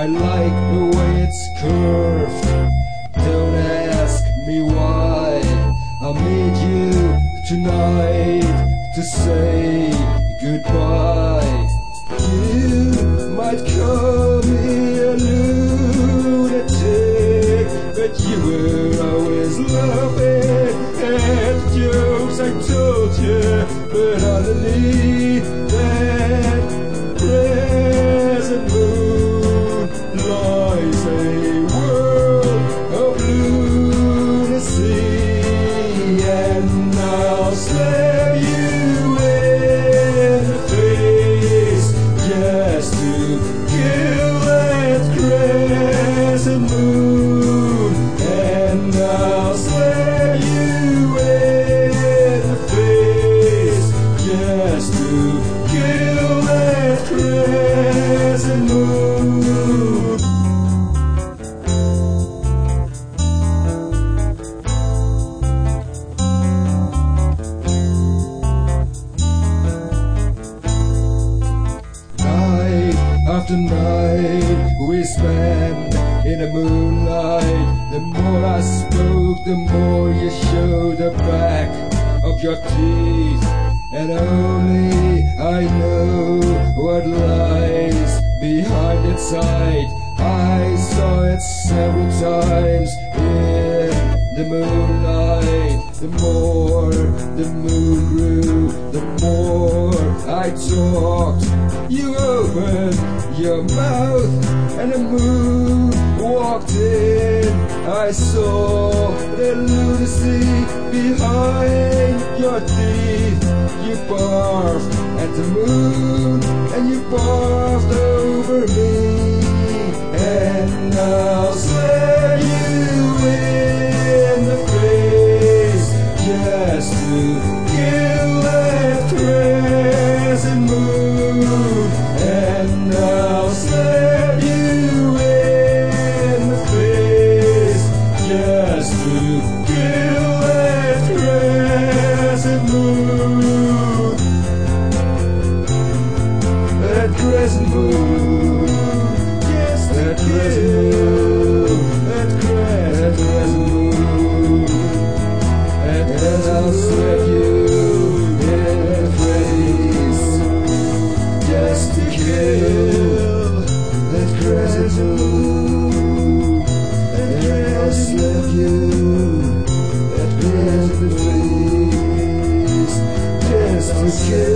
I like the way it's curved. Don't ask me why. I'll meet you tonight to say goodbye. You might call me a lunatic, but you were always laughing at the jokes I told you. But underneath that present moon lies a world of lunacy, and I'll slap you in the face just to kill that crescent moon, and I'll slap you in the face just to kill that crescent moon. Night after night we spent in the moonlight. The more I spoke, the more you showed the back of your teeth. And only I know what lies behind its sight. I saw it several times in the moonlight. The more the moon grew, the more I talked. You opened your mouth and the moon walked in. I saw the lunacy behind your teeth. You barfed at the moon and you barfed over me, and I'll slap you in the face just to kill that crescent moon, and I'll slap you in the face just to kill that crescent moon. That crescent moon, yes, that crescent moon, that crescent moon, and I'll slap you in the face just to kill that crescent moon, and I'll slap you in the face just to kill